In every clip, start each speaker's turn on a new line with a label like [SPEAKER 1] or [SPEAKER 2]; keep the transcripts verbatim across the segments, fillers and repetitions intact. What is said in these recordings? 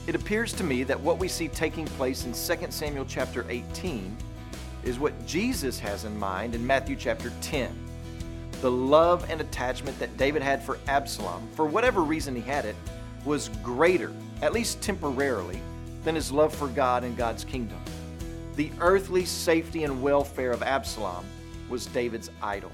[SPEAKER 1] It appears to me that what we see taking place in Second Samuel chapter eighteen is what Jesus has in mind in Matthew chapter ten. The love and attachment that David had for Absalom, for whatever reason he had it, was greater, at least temporarily, than his love for God and God's kingdom. The earthly safety and welfare of Absalom was David's idol.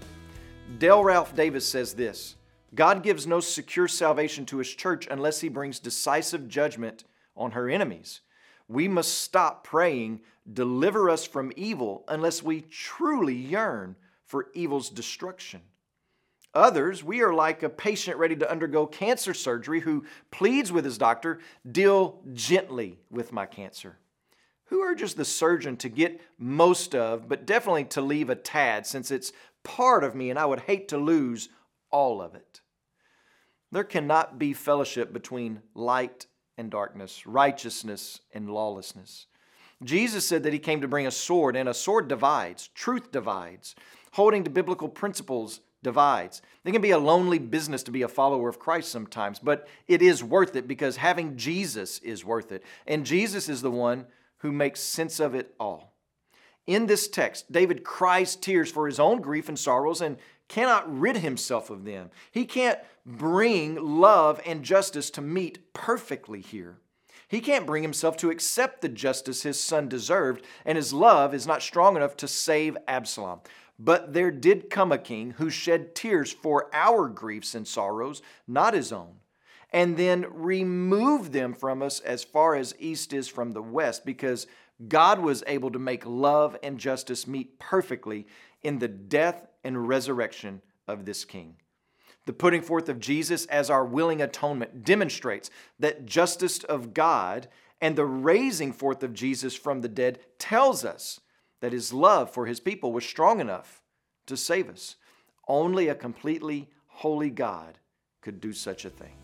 [SPEAKER 1] Dale Ralph Davis says this: God gives no secure salvation to His church unless He brings decisive judgment on her enemies. We must stop praying, "Deliver us from evil," unless we truly yearn for evil's destruction. Others, we are like a patient ready to undergo cancer surgery who pleads with his doctor, "Deal gently with my cancer." Who urges the surgeon to get most of, but definitely to leave a tad, since it's part of me and I would hate to lose all of it. There cannot be fellowship between light and darkness, righteousness and lawlessness. Jesus said that He came to bring a sword, and a sword divides. Truth divides. Holding to biblical principles divides. It can be a lonely business to be a follower of Christ sometimes, but it is worth it because having Jesus is worth it. And Jesus is the one who makes sense of it all. In this text, David cries tears for his own grief and sorrows and cannot rid himself of them. He can't bring love and justice to meet perfectly here. He can't bring himself to accept the justice his son deserved, and his love is not strong enough to save Absalom. But there did come a king who shed tears for our griefs and sorrows, not his own, and then removed them from us as far as east is from the west, because God was able to make love and justice meet perfectly in the death and resurrection of this king. The putting forth of Jesus as our willing atonement demonstrates that justice of God, and the raising forth of Jesus from the dead tells us that His love for His people was strong enough to save us. Only a completely holy God could do such a thing.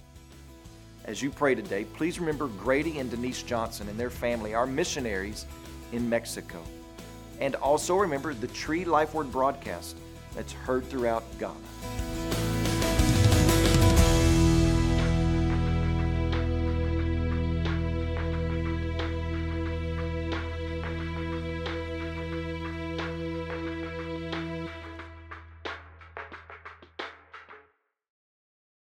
[SPEAKER 1] As you pray today, please remember Grady and Denise Johnson and their family, our missionaries in Mexico. And also remember the Tree Life Word broadcast that's heard throughout Ghana.